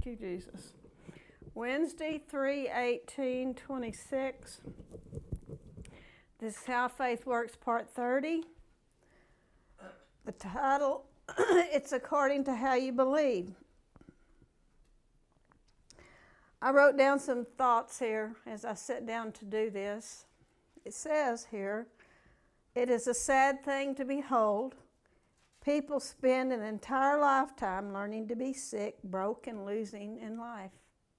you, Jesus. Wednesday, 3/18/26. This is How Faith Works, Part 30. The title, it's according to how you believe. I wrote down some thoughts here as I sat down to do this. It says here, it is a sad thing to behold. People spend an entire lifetime learning to be sick, broke, and losing in life.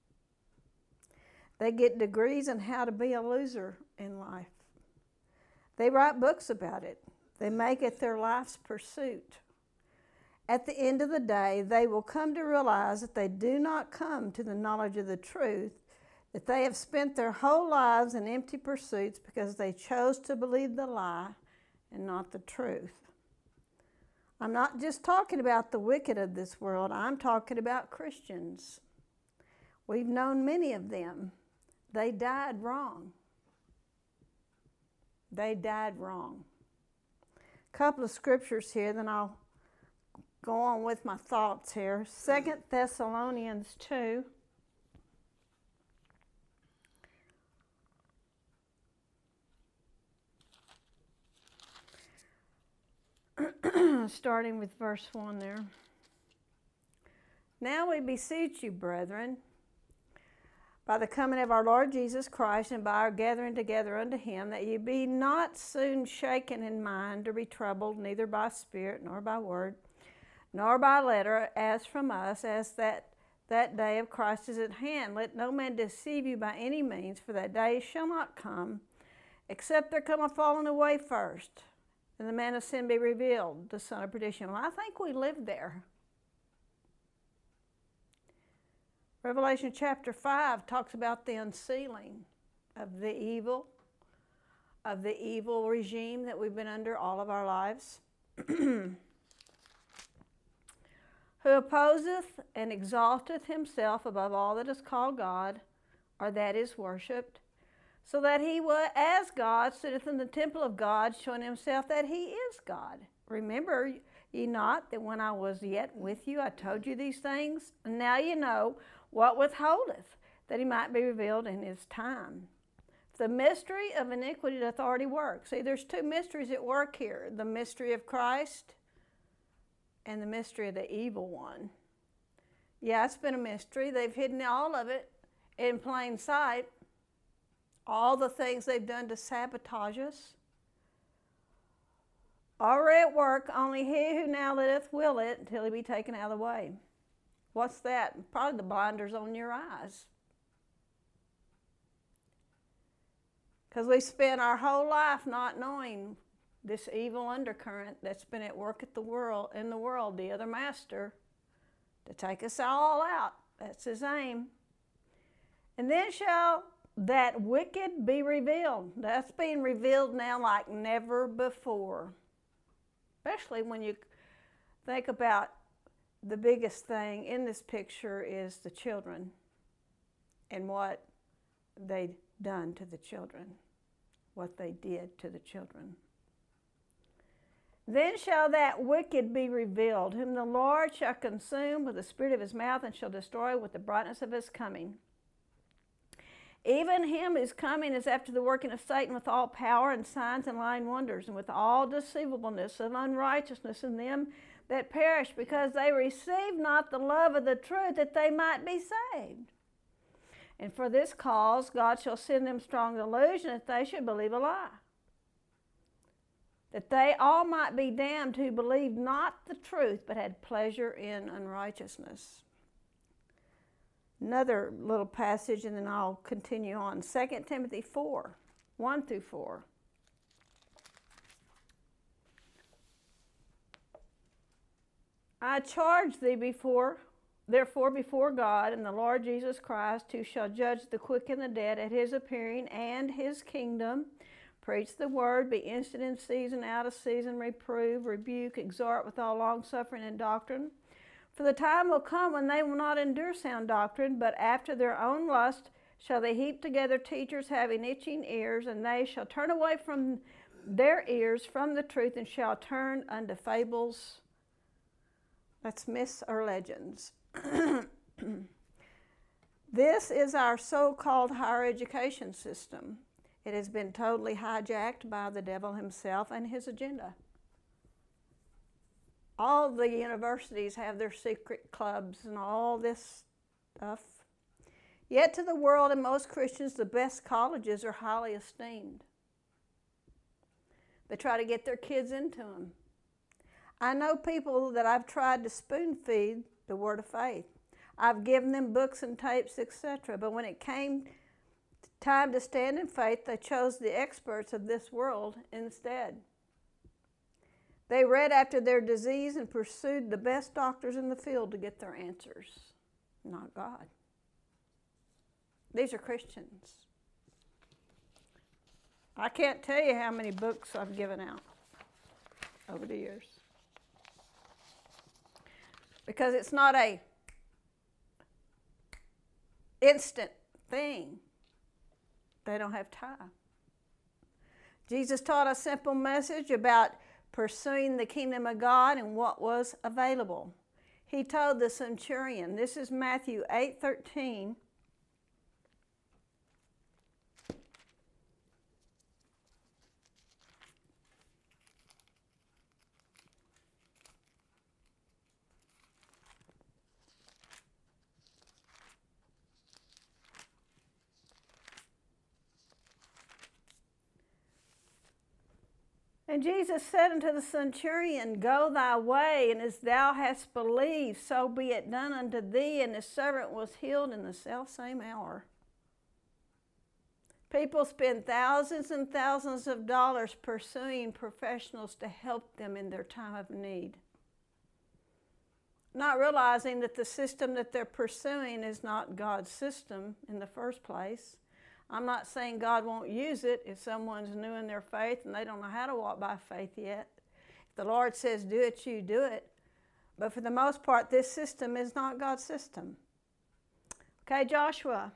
They get degrees on how to be a loser in life. They write books about it. They make it their life's pursuit. At the end of the day, they will come to realize that they do not come to the knowledge of the truth, that they have spent their whole lives in empty pursuits because they chose to believe the lie and not the truth. I'm not just talking about the wicked of this world. I'm talking about Christians. We've known many of them. They died wrong. They died wrong. A couple of scriptures here, then I'll go on with my thoughts here. 2 Thessalonians 2. Starting with verse 1 there. Now we beseech you, brethren, by the coming of our Lord Jesus Christ and by our gathering together unto him, that ye be not soon shaken in mind or be troubled, neither by spirit, nor by word, nor by letter, as from us, as that day of Christ is at hand. Let no man deceive you by any means, for that day shall not come, except there come a falling away first, and the man of sin be revealed, the son of perdition. Well, I think we lived there. Revelation chapter 5 talks about the unsealing of the evil regime that we've been under all of our lives. Who opposeth and exalteth himself above all that is called God, or that is worshipped, so that he as God sitteth in the temple of God, showing himself that he is God. Remember ye not that when I was yet with you, I told you these things? And now you know what withholdeth, that he might be revealed in his time. The mystery of iniquity doth already work. See, there's two mysteries at work here. The mystery of Christ and the mystery of the evil one. Yeah, it's been a mystery. They've hidden all of it in plain sight. All the things they've done to sabotage us. Already at work, only he who now liveth will it until he be taken out of the way. What's that? Probably the blinders on your eyes. Because we spent our whole life not knowing this evil undercurrent that's been at work in the world, the other master, to take us all out. That's his aim. And then shall that wicked be revealed. That's being revealed now like never before. Especially when you think about the biggest thing in this picture is the children and what they'd done to the children, what they did to the children. Then shall that wicked be revealed, whom the Lord shall consume with the spirit of his mouth and shall destroy with the brightness of his coming. Even him whose coming is after the working of Satan with all power and signs and lying wonders, and with all deceivableness of unrighteousness in them that perish, because they receive not the love of the truth, that they might be saved. And for this cause God shall send them strong delusion, that they should believe a lie, that they all might be damned who believed not the truth, but had pleasure in unrighteousness. Another little passage, and then I'll continue on. 2 Timothy 4, 1 through 4. I charge thee therefore before God and the Lord Jesus Christ, who shall judge the quick and the dead at his appearing and his kingdom. Preach the word, be instant in season, out of season, reprove, rebuke, exhort with all longsuffering and doctrine. For the time will come when they will not endure sound doctrine, but after their own lust shall they heap together teachers having itching ears, and they shall turn away from their ears from the truth, and shall turn unto fables. That's myths or legends. This is our so-called higher education system. It has been totally hijacked by the devil himself and his agenda. All the universities have their secret clubs and all this stuff. Yet to the world and most Christians, the best colleges are highly esteemed. They try to get their kids into them. I know people that I've tried to spoon feed the Word of faith. I've given them books and tapes, etc. But when it came time to stand in faith, they chose the experts of this world instead. They read after their disease and pursued the best doctors in the field to get their answers, not God. These are Christians. I can't tell you how many books I've given out over the years. Because it's not a instant thing. They don't have time. Jesus taught a simple message about pursuing the kingdom of God and what was available. He told the centurion, this is Matthew 8:13. And Jesus said unto the centurion, Go thy way, and as thou hast believed, so be it done unto thee. And his servant was healed in the selfsame hour. People spend thousands and thousands of dollars pursuing professionals to help them in their time of need, not realizing that the system that they're pursuing is not God's system in the first place. I'm not saying God won't use it if someone's new in their faith and they don't know how to walk by faith yet. If the Lord says do it, you do it. But for the most part, this system is not God's system. Okay, Joshua.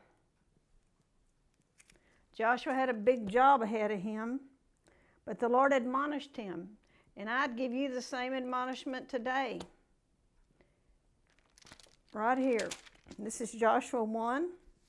Joshua had a big job ahead of him, but the Lord admonished him. And I'd give you the same admonishment today. Right here. This is Joshua 1.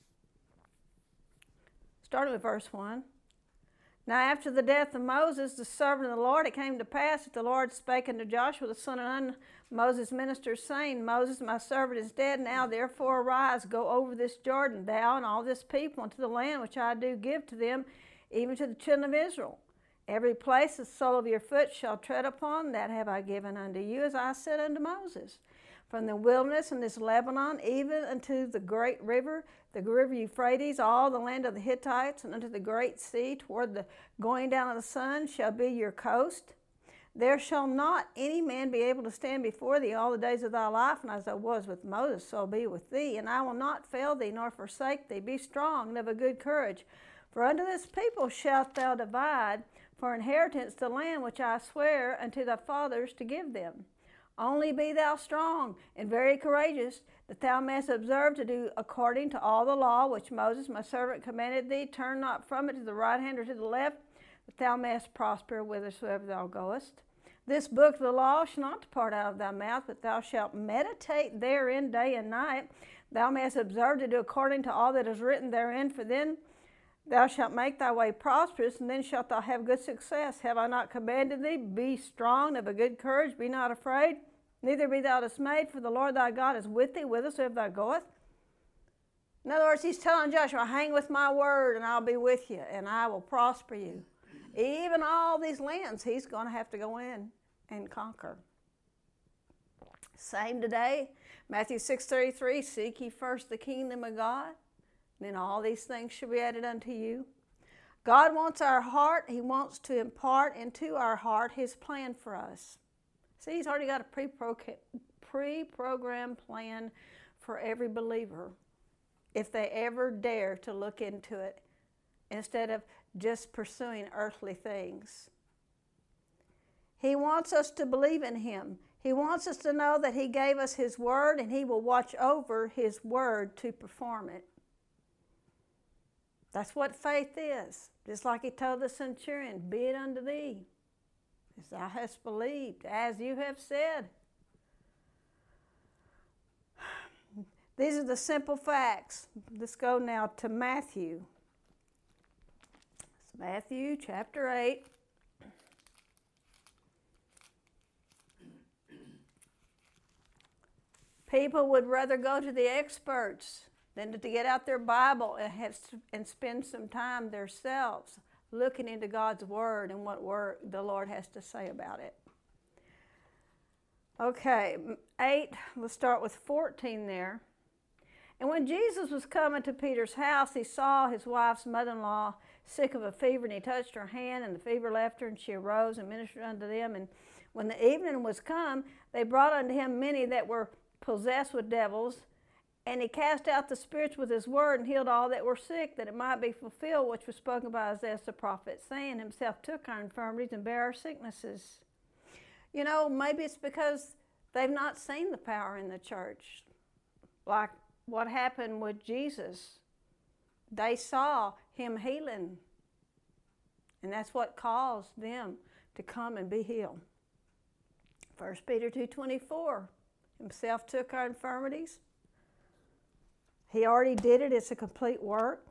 Starting with verse 1. Now after the death of Moses, the servant of the Lord, it came to pass that the Lord spake unto Joshua, the son of Nun, Moses' minister, saying, Moses, my servant, is dead. Now therefore arise, go over this Jordan, thou and all this people, into the land which I do give to them, even to the children of Israel. Every place the sole of your foot shall tread upon, that have I given unto you, as I said unto Moses. From the wilderness and this Lebanon, even unto the great river, the river Euphrates, all the land of the Hittites, and unto the great sea, toward the going down of the sun, shall be your coast. There shall not any man be able to stand before thee all the days of thy life, and as I was with Moses, so I'll be with thee. And I will not fail thee, nor forsake thee. Be strong and of a good courage. For unto this people shalt thou divide for inheritance the land which I swear unto thy fathers to give them. Only be thou strong and very courageous, that thou mayest observe to do according to all the law which Moses my servant commanded thee. Turn not from it to the right hand or to the left, that thou mayest prosper whithersoever thou goest. This book of the law shall not depart out of thy mouth, but thou shalt meditate therein day and night. Thou mayest observe to do according to all that is written therein, for then thou shalt make thy way prosperous, and then shalt thou have good success. Have I not commanded thee? Be strong, of a good courage, be not afraid, neither be thou dismayed, for the Lord thy God is with thee, whithersoever thou goest. In other words, he's telling Joshua, hang with my word, and I'll be with you, and I will prosper you. Even all these lands, he's going to have to go in and conquer. Same today, Matthew 6:33, seek ye first the kingdom of God, then all these things shall be added unto you. God wants our heart. He wants to impart into our heart his plan for us. See, he's already got a pre-programmed plan for every believer if they ever dare to look into it instead of just pursuing earthly things. He wants us to believe in him. He wants us to know that he gave us his word and he will watch over his word to perform it. That's what faith is. Just like he told the centurion, be it unto thee, as thou hast believed, as you have said. These are the simple facts. Let's go now to Matthew. It's Matthew chapter 8. People would rather go to the experts than to get out their Bible and spend some time themselves looking into God's Word and what word the Lord has to say about it. Okay, 8, let's start with 14 there. And when Jesus was coming to Peter's house, he saw his wife's mother-in-law sick of a fever, and he touched her hand, and the fever left her, and she arose and ministered unto them. And when the evening was come, they brought unto him many that were possessed with devils, and he cast out the spirits with his word and healed all that were sick, that it might be fulfilled which was spoken by Isaiah the prophet, saying, himself took our infirmities and bare our sicknesses. You know, maybe it's because they've not seen the power in the church. Like what happened with Jesus. They saw him healing, and that's what caused them to come and be healed. 1 Peter 2:24. Himself took our infirmities. He already did it. It's a complete work.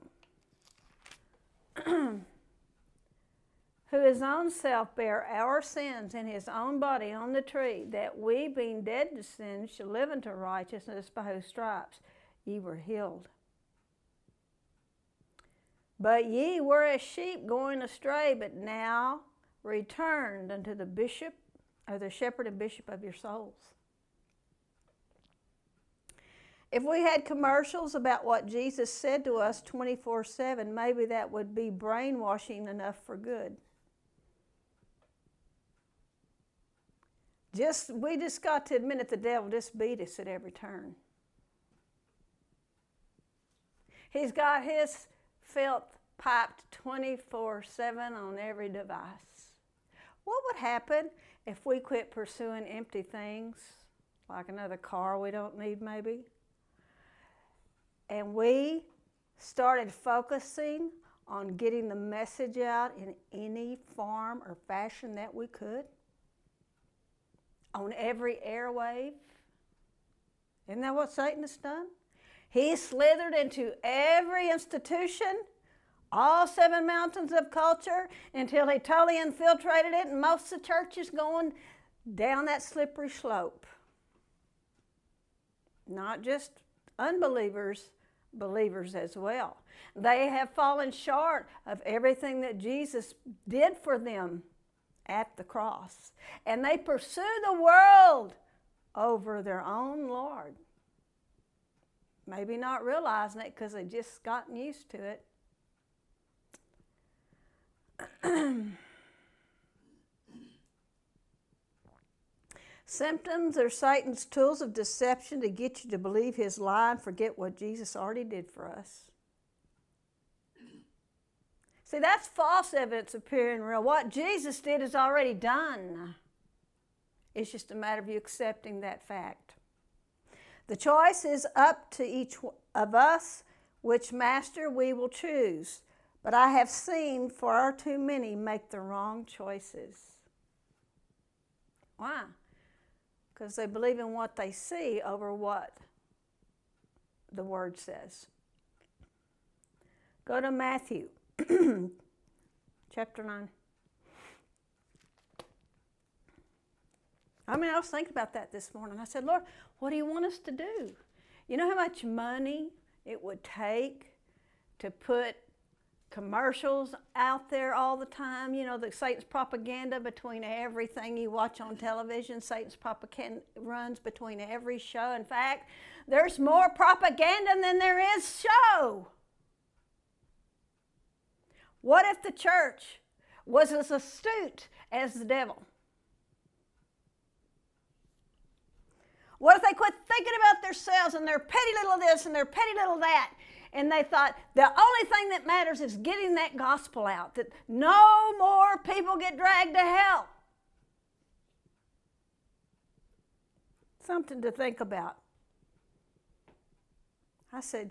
Who his own self bare our sins in his own body on the tree, that we, being dead to sin, should live unto righteousness, by whose stripes ye were healed. But ye were as sheep going astray, but now returned unto the bishop, or the shepherd and bishop of your souls. If we had commercials about what Jesus said to us 24/7, maybe that would be brainwashing enough for good. We just got to admit that the devil just beat us at every turn. He's got his filth piped 24/7 on every device. What would happen if we quit pursuing empty things, like another car we don't need maybe, and we started focusing on getting the message out in any form or fashion that we could, on every airwave? Isn't that what Satan has done? He slithered into every institution, all 7 mountains of culture, until he totally infiltrated it, and most of the church is going down that slippery slope. Not just unbelievers, believers as well. They have fallen short of everything that Jesus did for them at the cross. And they pursue the world over their own Lord. Maybe not realizing it because they've just gotten used to it. Symptoms are Satan's tools of deception to get you to believe his lie and forget what Jesus already did for us. See, that's false evidence appearing real. What Jesus did is already done. It's just a matter of you accepting that fact. The choice is up to each of us which master we will choose. But I have seen far too many make the wrong choices. Why? Because they believe in what they see over what the Word says. Go to Matthew chapter 9. I was thinking about that this morning. I said, Lord, what do you want us to do? You know how much money it would take to put commercials out there all the time? You know, the Satan's propaganda between everything you watch on television. Satan's propaganda runs between every show. In fact, there's more propaganda than there is show. What if the church was as astute as the devil? What if they quit thinking about themselves and their petty little this and their petty little that, and they thought the only thing that matters is getting that gospel out, that no more people get dragged to hell? Something to think about. I said,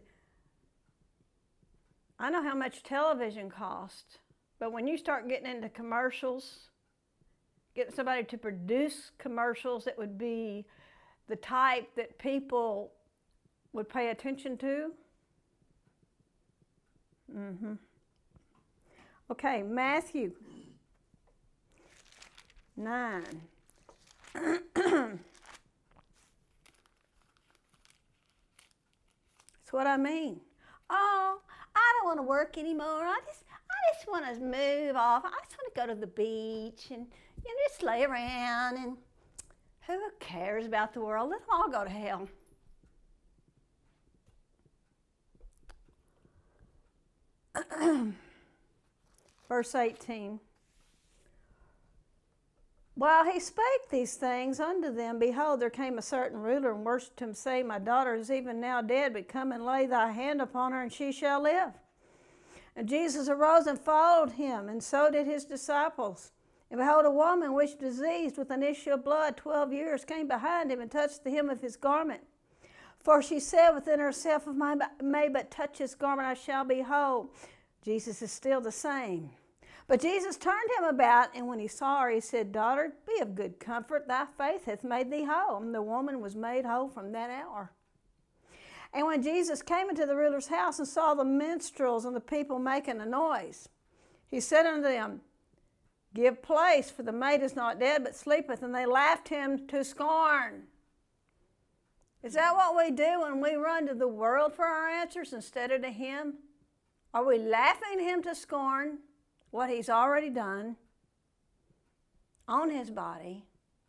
I know how much television costs, but when you start getting into commercials, getting somebody to produce commercials that would be the type that people would pay attention to? Okay, Matthew 9. That's what I mean. Oh, I don't want to work anymore. I just want to move off. I just want to go to the beach and just lay around, and who cares about the world? Let them all go to hell. Verse 18. While he spake these things unto them, behold, there came a certain ruler and worshipped him, saying, My daughter is even now dead, but come and lay thy hand upon her, and she shall live. And Jesus arose and followed him, and so did his disciples. And behold, a woman which diseased with an issue of blood 12 years came behind him and touched the hem of his garment. For she said within herself, If I may but touch his garment, I shall be whole. Jesus is still the same. But Jesus turned him about, and when he saw her, he said, Daughter, be of good comfort. Thy faith hath made thee whole. And the woman was made whole from that hour. And when Jesus came into the ruler's house and saw the minstrels and the people making a noise, he said unto them, Give place, for the maid is not dead, but sleepeth. And they laughed him to scorn. Is that what we do when we run to the world for our answers instead of to him? Are we laughing him to scorn what he's already done on his body?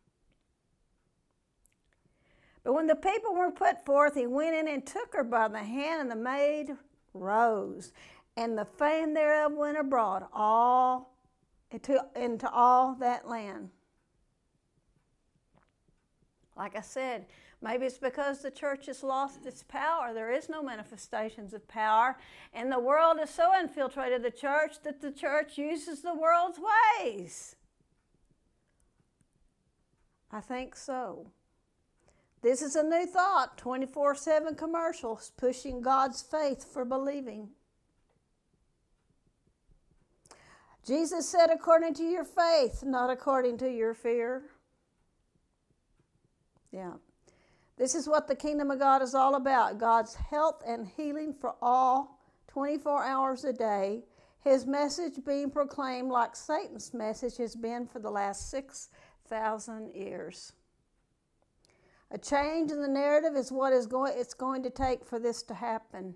But when the people were put forth, he went in and took her by the hand, and the maid rose. And the fame thereof went abroad into all that land. Like I said, maybe it's because the church has lost its power. There is no manifestations of power. And the world has so infiltrated the church that the church uses the world's ways. I think so. This is a new thought. 24/7 commercials pushing God's faith for believing. Jesus said, according to your faith, not according to your fear. Yeah. This is what the kingdom of God is all about. God's health and healing for all 24 hours a day. His message being proclaimed like Satan's message has been for the last 6,000 years. A change in the narrative is what it's going to take for this to happen.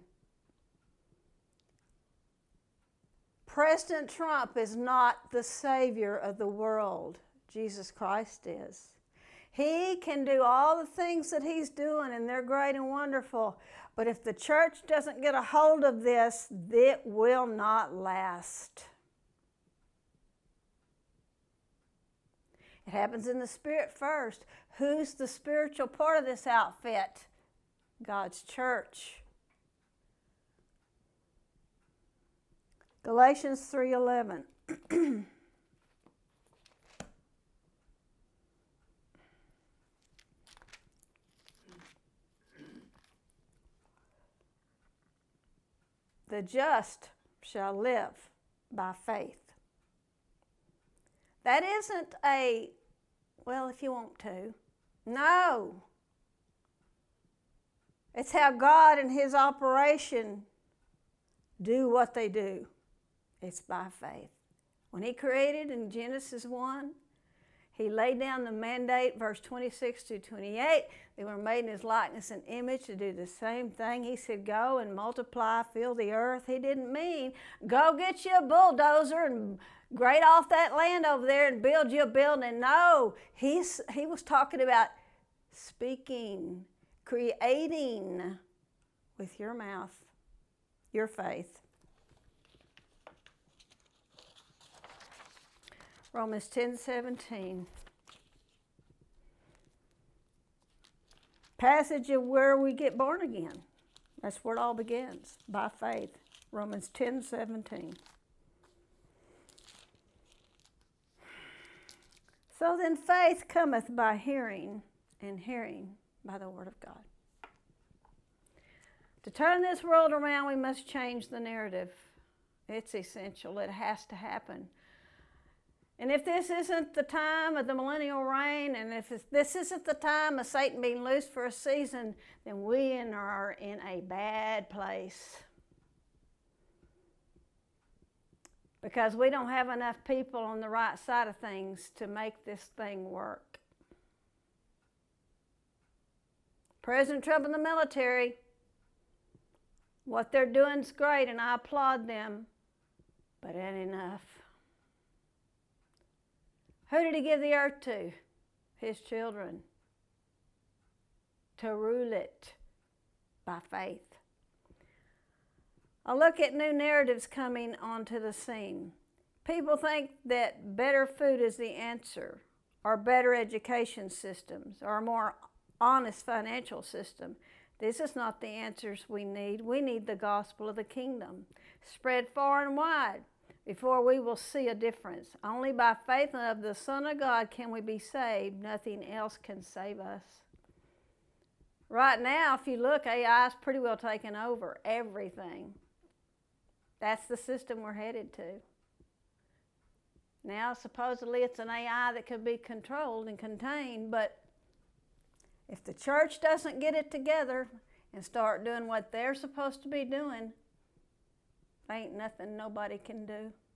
President Trump is not the Savior of the world. Jesus Christ is. He can do all the things that he's doing, and they're great and wonderful. But if the church doesn't get a hold of this, it will not last. It happens in the spirit first. Who's the spiritual part of this outfit? God's church. Galatians 3:11. The just shall live by faith. That isn't a, well, if you want to. No. It's how God and his operation do what they do. It's by faith. When he created in Genesis 1, he laid down the mandate, verse 26 to 28. They were made in his likeness and image to do the same thing. He said, go and multiply, fill the earth. He didn't mean, go get you a bulldozer and grade off that land over there and build you a building. No, he was talking about speaking, creating with your mouth, your faith. Romans 10:17. Passage of where we get born again. That's where it all begins, by faith. Romans 10:17. So then faith cometh by hearing, and hearing by the word of God. To turn this world around, we must change the narrative. It's essential. It has to happen. And if this isn't the time of the millennial reign, and if this isn't the time of Satan being loosed for a season, then we are in a bad place. Because we don't have enough people on the right side of things to make this thing work. President Trump and the military, what they're doing is great, and I applaud them, but it ain't enough. Who did he give the earth to? His children. To rule it by faith. I look at new narratives coming onto the scene. People think that better food is the answer, or better education systems, or a more honest financial system. This is not the answers we need. We need the gospel of the kingdom, spread far and wide, before we will see a difference. Only by faith of the Son of God can we be saved. Nothing else can save us. Right now, if you look, AI is pretty well taken over everything. That's the system we're headed to. Now, supposedly it's an AI that can be controlled and contained, but if the church doesn't get it together and start doing what they're supposed to be doing, there ain't nothing nobody can do.